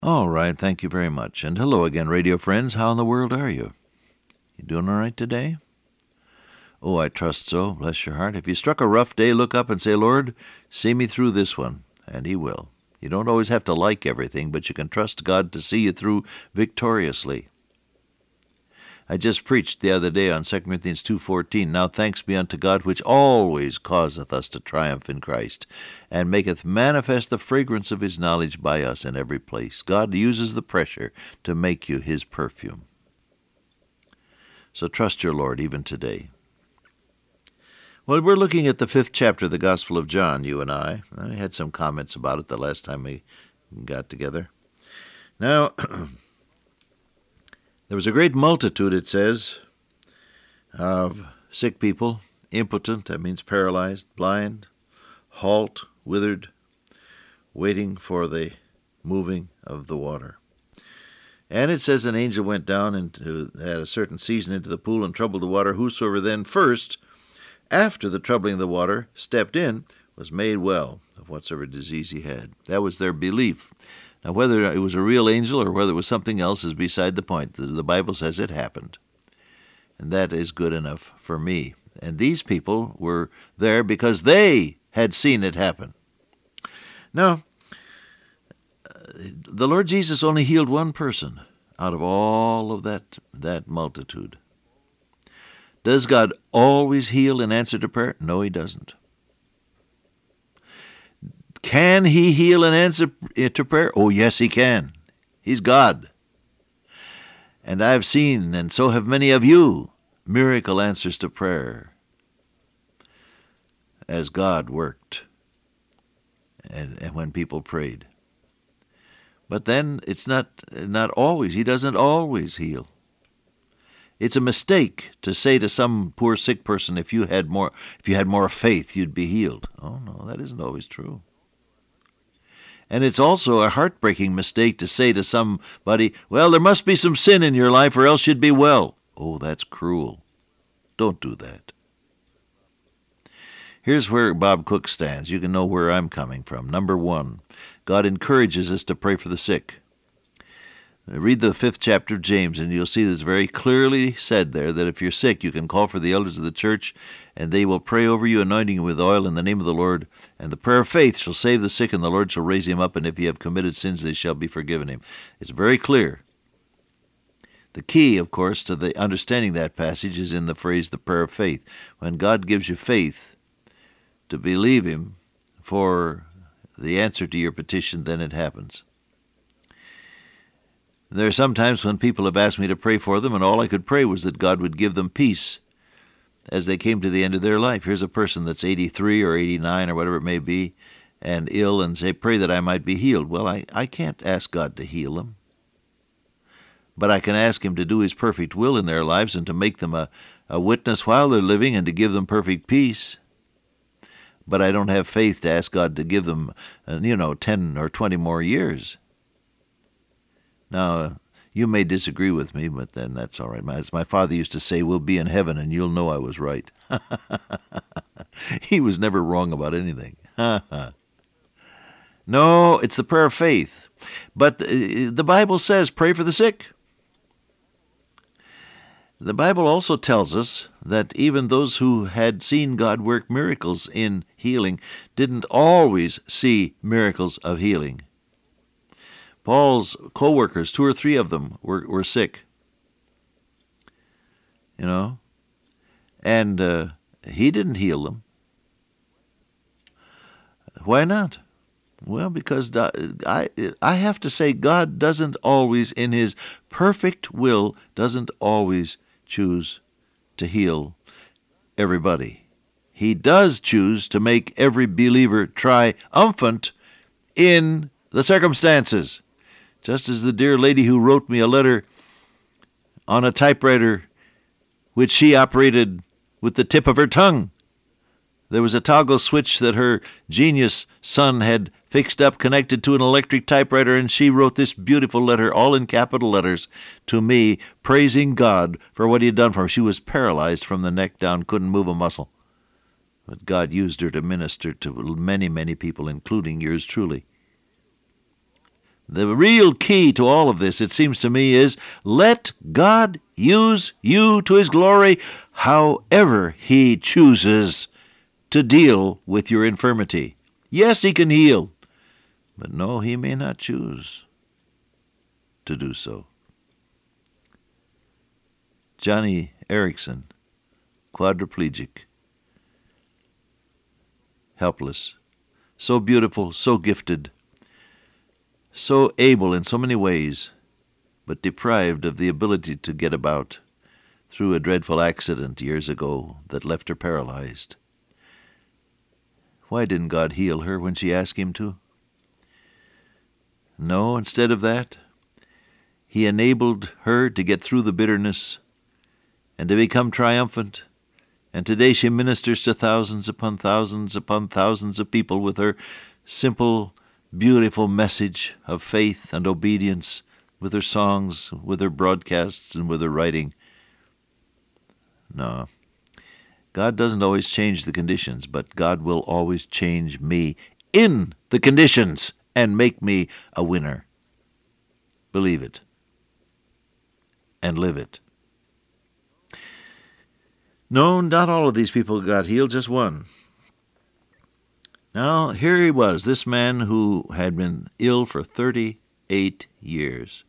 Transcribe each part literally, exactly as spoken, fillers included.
All right, thank you very much. And hello again, radio friends. How in the world are you? You doing all right today? Oh, I trust so. Bless your heart. If you struck a rough day, look up and say, Lord, see me through this one. And He will. You don't always have to like everything, but you can trust God to see you through victoriously. I just preached the other day on Second Corinthians two fourteen. Now thanks be unto God, which always causeth us to triumph in Christ, and maketh manifest the fragrance of His knowledge by us in every place. God uses the pressure to make you His perfume. So trust your Lord even today. Well, we're looking at the fifth chapter of the Gospel of John, you and I. I had some comments about it the last time we got together. Now, there was a great multitude, it says, of sick people, impotent, that means paralyzed, blind, halt, withered, waiting for the moving of the water. And it says an angel went down into, at a certain season into the pool and troubled the water. Whosoever then first, after the troubling of the water, stepped in, was made well of whatsoever disease he had. That was their belief. Now, whether it was a real angel or whether it was something else is beside the point. The, the Bible says it happened. And that is good enough for me. And these people were there because they had seen it happen. Now, the Lord Jesus only healed one person out of all of that, that multitude. Does God always heal in answer to prayer? No, He doesn't. Can He heal in answer to prayer? Oh, yes, He can. He's God. And I've seen, and so have many of you, miracle answers to prayer as God worked and, and when people prayed. But then it's not not always. He doesn't always heal. It's a mistake to say to some poor sick person, if you had more if you had more faith, you'd be healed. Oh no, that isn't always true. And it's also a heartbreaking mistake to say to somebody, well, there must be some sin in your life or else you'd be well. Oh, that's cruel. Don't do that. Here's where Bob Cook stands. You can know where I'm coming from. Number one, God encourages us to pray for the sick. Read the fifth chapter of James, and you'll see this very clearly said there, that if you're sick, you can call for the elders of the church, and they will pray over you, anointing you with oil in the name of the Lord. And the prayer of faith shall save the sick, and the Lord shall raise him up, and if he have committed sins, they shall be forgiven him. It's very clear. The key, of course, to the understanding that passage is in the phrase, the prayer of faith. When God gives you faith to believe Him for the answer to your petition, then it happens. There are some times when people have asked me to pray for them, and all I could pray was that God would give them peace as they came to the end of their life. Here's a person that's eighty-three or eighty-nine or whatever it may be, and ill, and say, pray that I might be healed. Well, I, I can't ask God to heal them, but I can ask Him to do His perfect will in their lives and to make them a, a witness while they're living and to give them perfect peace. But I don't have faith to ask God to give them, uh, you know, ten or twenty more years. Now, uh, you may disagree with me, but then that's all right. As my father used to say, we'll be in heaven and you'll know I was right. He was never wrong about anything. No, it's the prayer of faith. But uh, the Bible says, pray for the sick. The Bible also tells us that even those who had seen God work miracles in healing didn't always see miracles of healing. Paul's co-workers, two or three of them, were, were sick. You know? And uh, he didn't heal them. Why not? Well, because I, I have to say God doesn't always, in His perfect will, doesn't always choose to heal everybody. He does choose to make every believer triumphant in the circumstances. Just as the dear lady who wrote me a letter on a typewriter which she operated with the tip of her tongue. There was a toggle switch that her genius son had fixed up, connected to an electric typewriter, and she wrote this beautiful letter, all in capital letters, to me, praising God for what He had done for her. She was paralyzed from the neck down, couldn't move a muscle. But God used her to minister to many, many people, including yours truly. The real key to all of this, it seems to me, is let God use you to His glory however He chooses to deal with your infirmity. Yes, He can heal, but no, He may not choose to do so. Johnny Erickson, quadriplegic, helpless, so beautiful, so gifted, so able in so many ways, but deprived of the ability to get about through a dreadful accident years ago that left her paralyzed. Why didn't God heal her when she asked Him to? No, instead of that, He enabled her to get through the bitterness and to become triumphant. And today she ministers to thousands upon thousands upon thousands of people with her simple, beautiful message of faith and obedience, with her songs, with her broadcasts, and with her writing. No, God doesn't always change the conditions, but God will always change me in the conditions and make me a winner. Believe it and live it. No, not all of these people got healed, just one. Now, here he was, this man who had been ill for thirty-eight years.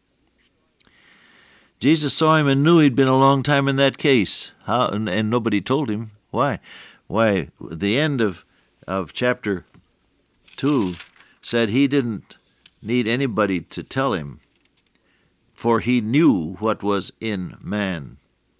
Jesus saw him and knew he'd been a long time in that case. How? And, and nobody told him. Why? Why, the end of, of chapter two said he didn't need anybody to tell him, for he knew what was in man.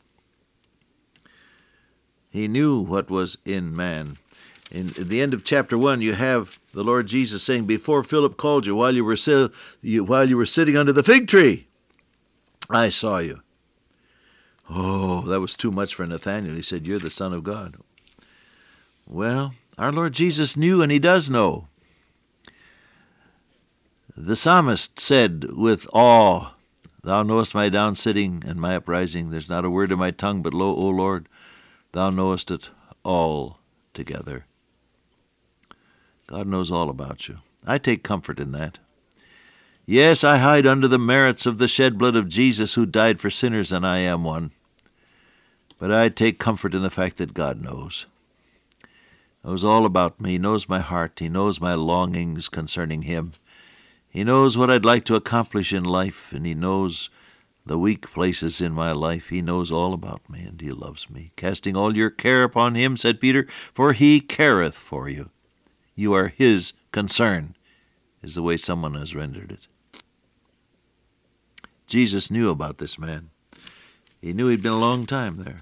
He knew what was in man. In, in the end of chapter one, you have the Lord Jesus saying, "Before Philip called you, while you were si- you, while you were sitting under the fig tree, I saw you." Oh, that was too much for Nathanael. He said, "You're the Son of God." Well, our Lord Jesus knew, and He does know. The psalmist said with awe, "Thou knowest my down sitting and my uprising. There's not a word in my tongue, but lo, O Lord, Thou knowest it all together." God knows all about you. I take comfort in that. Yes, I hide under the merits of the shed blood of Jesus, who died for sinners, and I am one. But I take comfort in the fact that God knows. He knows all about me. He knows my heart. He knows my longings concerning Him. He knows what I'd like to accomplish in life, and He knows the weak places in my life. He knows all about me, and He loves me. "Casting all your care upon Him," said Peter, "for He careth for you." You are His concern, is the way someone has rendered it. Jesus knew about this man. He knew he'd been a long time there.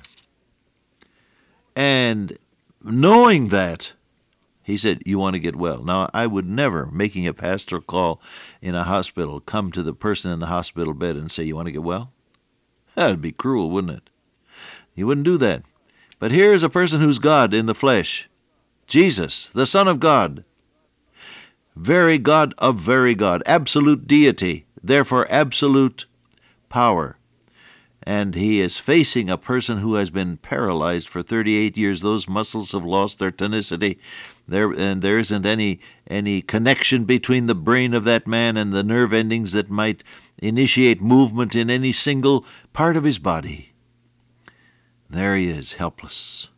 And knowing that, He said, "You want to get well." Now, I would never, making a pastoral call in a hospital, come to the person in the hospital bed and say, "You want to get well?" That would be cruel, wouldn't it? You wouldn't do that. But here is a person who's God in the flesh. Jesus, the Son of God. Very God of very God. Absolute deity. Therefore, absolute power. And He is facing a person who has been paralyzed for thirty-eight years. Those muscles have lost their tonicity. There and there isn't any any connection between the brain of that man and the nerve endings that might initiate movement in any single part of his body. There he is, helpless.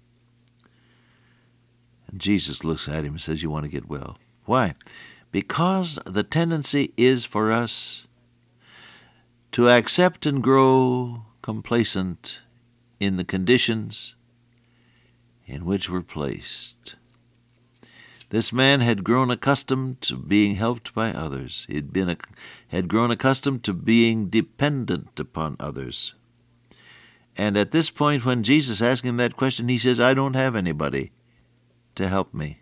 And Jesus looks at him and says, "You want to get well." Why? Because the tendency is for us to accept and grow complacent in the conditions in which we're placed. This man had grown accustomed to being helped by others. He had been had grown accustomed to being dependent upon others. And at this point, when Jesus asked him that question, he says, "I don't have anybody to help me."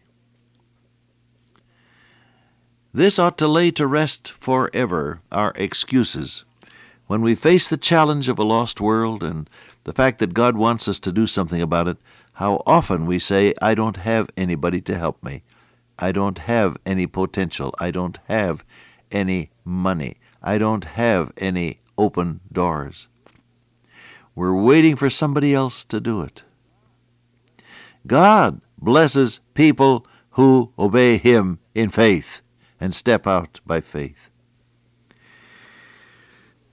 This ought to lay to rest forever our excuses. When we face the challenge of a lost world and the fact that God wants us to do something about it, how often we say, "I don't have anybody to help me. I don't have any potential. I don't have any money. I don't have any open doors." We're waiting for somebody else to do it. God blesses people who obey Him in faith and step out by faith.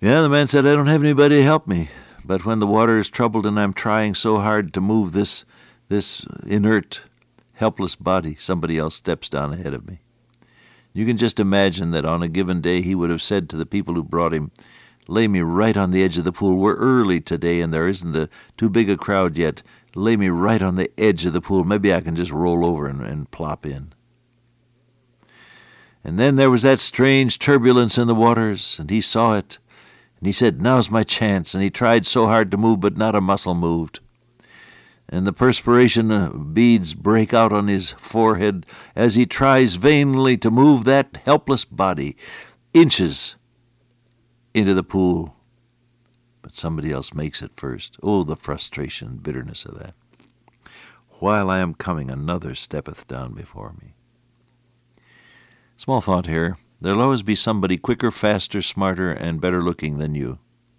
Yeah, the man said, I don't have anybody to help me. But when the water is troubled and I'm trying so hard to move this, this inert, helpless body, somebody else steps down ahead of me. You can just imagine that on a given day he would have said to the people who brought him, lay me right on the edge of the pool. We're early today and there isn't a, too big a crowd yet. Lay me right on the edge of the pool. Maybe I can just roll over and, and plop in. And then there was that strange turbulence in the waters, and he saw it. And he said, now's my chance. And he tried so hard to move, but not a muscle moved. And the perspiration beads break out on his forehead as he tries vainly to move that helpless body inches into the pool. But somebody else makes it first. Oh, the frustration and bitterness of that. While I am coming, another steppeth down before me. Small thought here. There'll always be somebody quicker, faster, smarter, and better looking than you.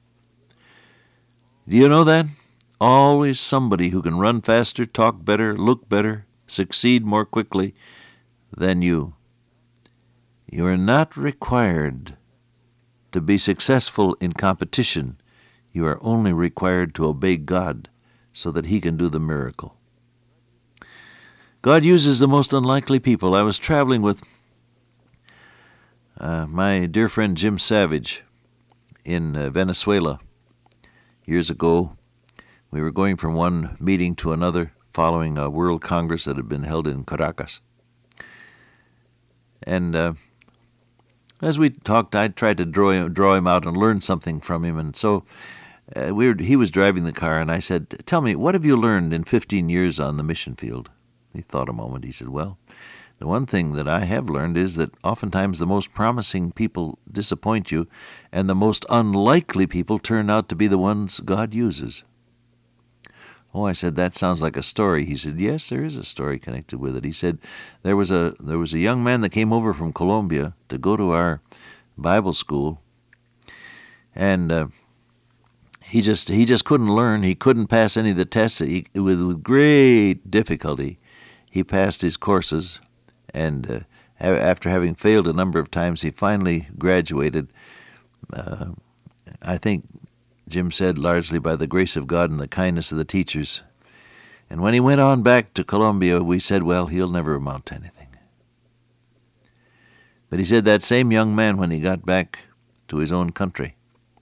Do you know that? Always somebody who can run faster, talk better, look better, succeed more quickly than you. You are not required to be successful in competition. You are only required to obey God so that He can do the miracle. God uses the most unlikely people. I was traveling with uh, my dear friend Jim Savage in uh, Venezuela years ago. We were going from one meeting to another following a World Congress that had been held in Caracas. And uh, as we talked, I tried to draw him, draw him out and learn something from him. And so uh, we were, he was driving the car, and I said, tell me, what have you learned in fifteen years on the mission field? He thought a moment. He said, well, the one thing that I have learned is that oftentimes the most promising people disappoint you, and the most unlikely people turn out to be the ones God uses. Oh, I said, that sounds like a story. He said, yes, there is a story connected with it. He said, there was a there was a young man that came over from Colombia to go to our Bible school, and uh, he just he just couldn't learn. He couldn't pass any of the tests. He, with, with great difficulty, he passed his courses, and uh, after having failed a number of times, he finally graduated. Uh, I think Jim said, largely by the grace of God and the kindness of the teachers. And when he went on back to Colombia, we said, well, he'll never amount to anything. But he said that same young man, when he got back to his own country,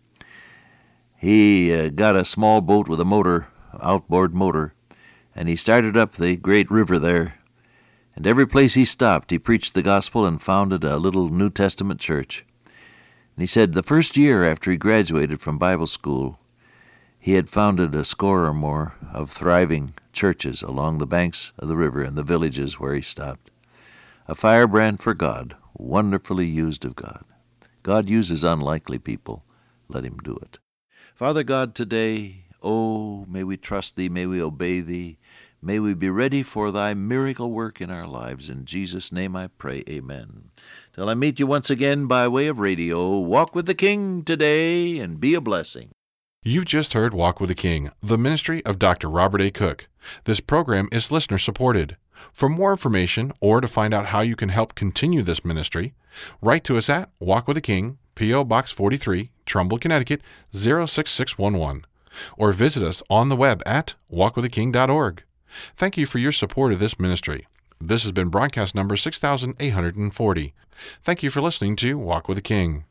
he uh, got a small boat with a motor, outboard motor, and he started up the great river there. And every place he stopped, he preached the gospel and founded a little New Testament church. And he said the first year after he graduated from Bible school, he had founded a score or more of thriving churches along the banks of the river and the villages where he stopped. A firebrand for God, wonderfully used of God. God uses unlikely people. Let Him do it. Father God, today, oh, may we trust Thee, may we obey Thee, may we be ready for Thy miracle work in our lives. In Jesus' name I pray, amen. Till I meet you once again by way of radio, walk with the King today and be a blessing. You've just heard Walk with the King, the ministry of Doctor Robert A. Cook. This program is listener-supported. For more information or to find out how you can help continue this ministry, write to us at Walk with the King, P O. Box forty-three, Trumbull, Connecticut, zero six six one one, or visit us on the web at walk with the king dot org. Thank you for your support of this ministry. This has been broadcast number six thousand eight hundred forty. Thank you for listening to Walk with the King.